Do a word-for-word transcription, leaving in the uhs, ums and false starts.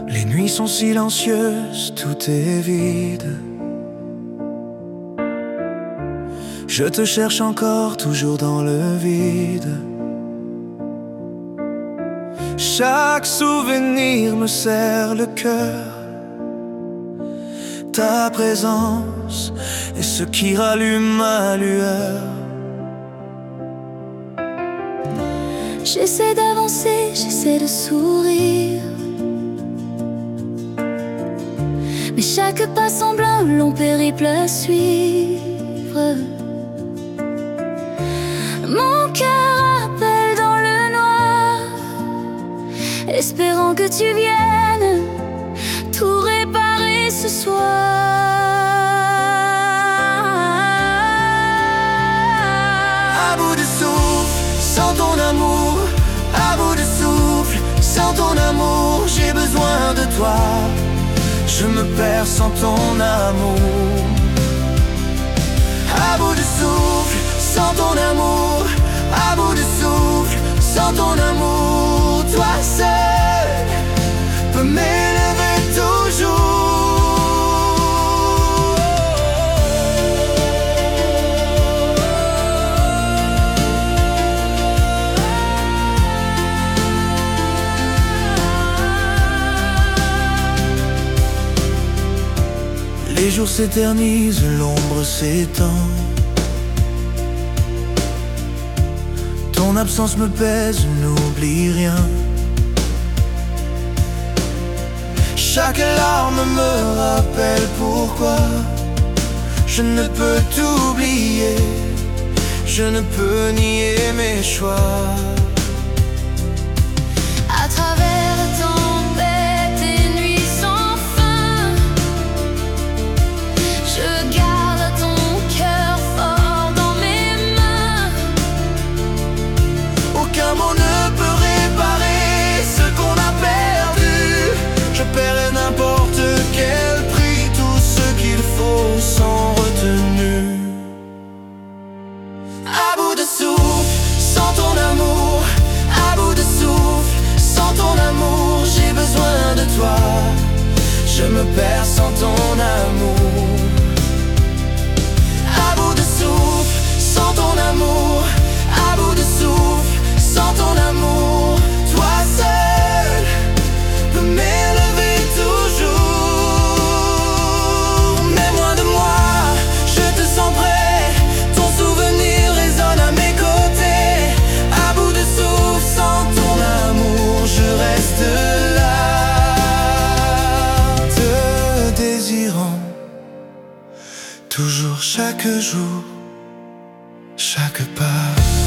Les nuits sont silencieuses, tout est vide. Je te cherche encore, toujours dans le vide. Chaque souvenir me serre le cœur. Ta présence est ce qui rallume ma lueur. J'essaie d'avancer, j'essaie de sourire, mais chaque pas semble un long périple à suivre. Mon cœur appelle dans le noir, espérant que tu viennes tout réparer ce soir. À bout de souffle, sans ton amour, à bout de souffle, sans ton amour, j'ai besoin de toi. Je me perds sans ton amour. À bout de souffle, sans ton amour, à bout de souffle, sans ton amour, toi seul peux m'élever toujours. Les jours s'éternisent, l'ombre s'étend. Ton absence me pèse, n'oublie rien. Chaque larme me rappelle pourquoi je ne peux t'oublier. Je ne peux nier mes choix. À travers tempêtes et nuits sans fin, je garde ton cœur fort dans mes mains. Aucun mot ne peut réparer ce qu'on a perdu. Je paierai n'importe quel prix, tout ce qu'il faut sans retenue. À bout de souffle, sans ton amour, à bout de souffle, sans ton amour, j'ai besoin de toi. Je me perds sans ton amour. À bout de souffle, sans ton amour, à bout de souffle, sans ton amour, toi seul peux m'élever toujours. Mais loin de moi, je te sens près, ton souvenir résonne à mes côtés. À bout de souffle, sans ton amour, je reste là, te désirant, toujours chaque jour, chaque pas.